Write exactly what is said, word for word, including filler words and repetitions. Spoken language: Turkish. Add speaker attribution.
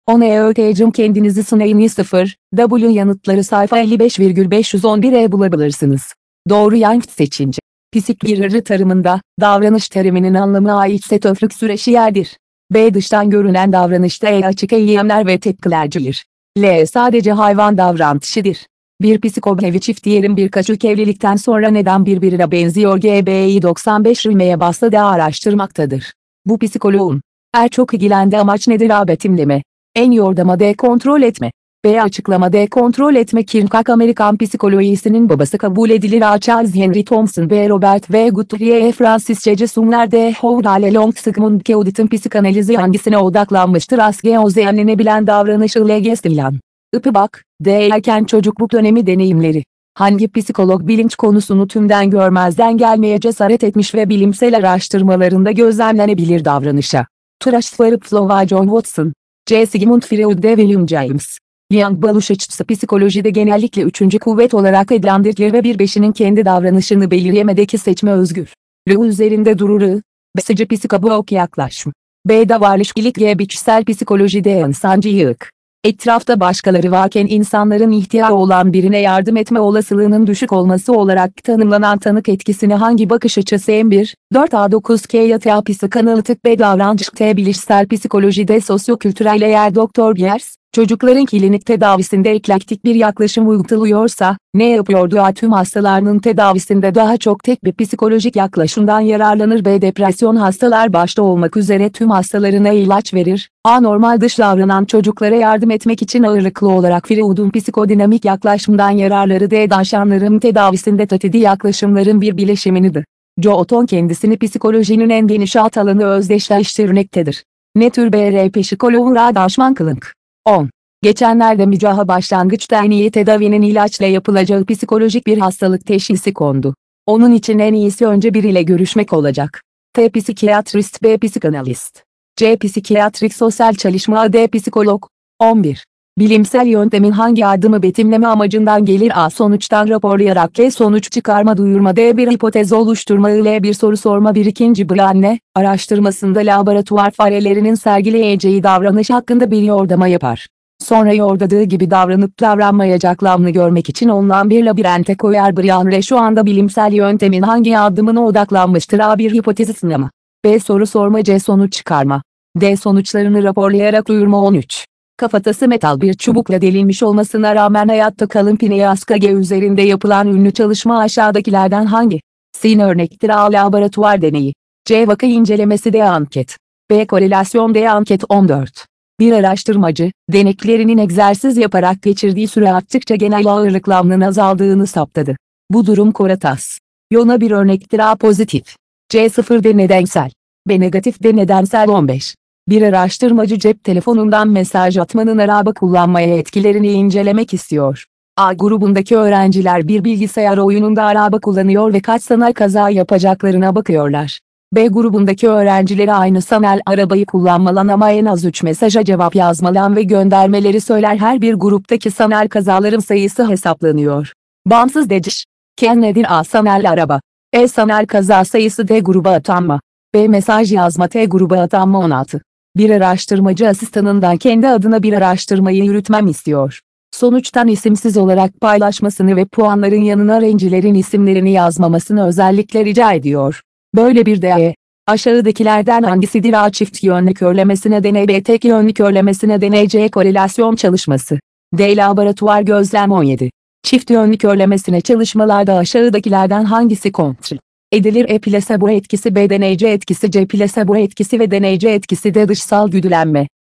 Speaker 1: on E Ö T'cim kendinizi sınayın sıfır, W yanıtları sayfa elli beş bin beş yüz on bir E bulabilirsiniz. Doğru yanıt seçince. Psikiyatri tarımında, davranış teriminin anlamı ait setoflük süreçi yerdir. B. Dıştan görünen davranışta E. Açık eylemler ve tepkilercidir. L. Sadece hayvan davranışıdır. Bir psikobevi çiftlerin birkaç ülke evlilikten sonra neden birbirine benziyor G B I doksan beş rimeye başladığı araştırmaktadır. Bu psikoloğun er çok ilgilendi amaç nedir A. Betimleme. En yordama D. Kontrol etme. B. Açıklama D. Kontrol etme. Kirkak Amerikan psikolojisinin babası kabul edilir A. Charles Henry Thompson B. Robert V. Guthrie E. Francis C. Sumner D. Howard Long Sigmund Freud'un psikanalizi hangisine odaklanmıştır A. Gözlemlenebilen davranış L. Gestalt. Ipı bak, D. Erken çocukluk dönemi deneyimleri. Hangi psikolog bilinç konusunu tümden görmezden gelmeye cesaret etmiş ve bilimsel araştırmalarında gözlemlenebilir davranışa? Trashford Flova John Watson. C. Sigmund Freud D. William James. Young Baluşıçsı psikolojide genellikle üçüncü kuvvet olarak adlandırılır ve bir beşinin kendi davranışını belirlemedeki seçme özgür. L üzerinde durur. Besici psikolog yaklaşım. B. Davranışçılık G. Biçsel psikolojide insancılık. Etrafta başkaları varken insanların ihtiyacı olan birine yardım etme olasılığının düşük olması olarak tanımlanan tanık etkisini hangi bakış açısı M bir, dört A dokuz K yatağı psikanalitik B davranış T bilişsel psikolojide sosyokültürel eğer Doktor Gers, çocukların klinik tedavisinde eklektik bir yaklaşım uyguluyorsa, ne yapıyordu A tüm hastalarının tedavisinde daha çok tek bir psikolojik yaklaşımdan yararlanır B depresyon hastalar başta olmak üzere tüm hastalarına ilaç verir, A normal dış davranan çocuklara yardım etmek için ağırlıklı olarak Freud'un psikodinamik yaklaşımdan yararları D danışanların tedavisinde tatidi yaklaşımların bir bileşiminidir. Joton kendisini psikolojinin en geniş alt alanı özdeşleştirmektedir. Ne tür B R psikoloğun danışman kılınk? on. Geçenlerde Mücaha Başlangıç Derneği tedavinin ilaçla yapılacağı psikolojik bir hastalık teşhisi kondu. Onun için en iyisi önce biriyle görüşmek olacak. T. Psikiyatrist B. Psikanalist. C. Psikiyatrik sosyal çalışma D. Psikolog. on bir. Bilimsel yöntemin hangi adımı betimleme amacından gelir A. Sonuçtan raporlayarak L. Sonuç çıkarma duyurma D. Bir hipotez oluşturma L. Bir soru sorma bir ikinci Branne, araştırmasında laboratuvar farelerinin sergileyeceği davranış hakkında bir yordama yapar. Sonra yordadığı gibi davranıp davranmayacaklarını görmek için ondan bir labirente koyar Branne şu anda bilimsel yöntemin hangi adımına odaklanmıştır A. Bir hipotezi sınama. B. Soru sorma C. Sonuç çıkarma. D. Sonuçlarını raporlayarak duyurma on üç. Kafatası metal bir çubukla delinmiş olmasına rağmen hayatta kalın Phineas Gage üzerinde yapılan ünlü çalışma aşağıdakilerden hangi? Sin örnektir A. Laboratuvar deneyi. C. Vaka incelemesi D. Anket. B. Korelasyon D. Anket on dört. Bir araştırmacı, deneklerinin egzersiz yaparak geçirdiği süre arttıkça genel ağırlıklarının azaldığını saptadı. Bu durum Koratas. Yona bir örnektir A. Pozitif. C. Sıfır D. Nedensel. B. Negatif D. Nedensel on beş. Bir araştırmacı cep telefonundan mesaj atmanın araba kullanmaya etkilerini incelemek istiyor. A grubundaki öğrenciler bir bilgisayar oyununda araba kullanıyor ve kaç sanal kaza yapacaklarına bakıyorlar. B grubundaki öğrencilere aynı sanal arabayı kullanmalan ama en az üç mesaja cevap yazmalan ve göndermeleri söyler her bir gruptaki sanal kazaların sayısı hesaplanıyor. Bağımsız deciş. K nedir A sanal araba. E sanal kaza sayısı D gruba atanma. B mesaj yazma T gruba atanma on altı. Bir araştırmacı asistanından kendi adına bir araştırmayı yürütmem istiyor. Sonuçtan isimsiz olarak paylaşmasını ve puanların yanına öğrencilerin isimlerini yazmamasını özellikle rica ediyor. Böyle bir de aşağıdakilerden hangisidir A çift yönlü körlemesi nedeni B tek yönlü körlemesi nedeni C korelasyon çalışması. D laboratuvar gözlem on yedi. Çift yönlü körlemesine çalışmalarda aşağıdakilerden hangisi kontrol edilir E plasebo etkisi B deneyici etkisi C plasebo etkisi ve deneyici etkisi D dışsal güdülenme.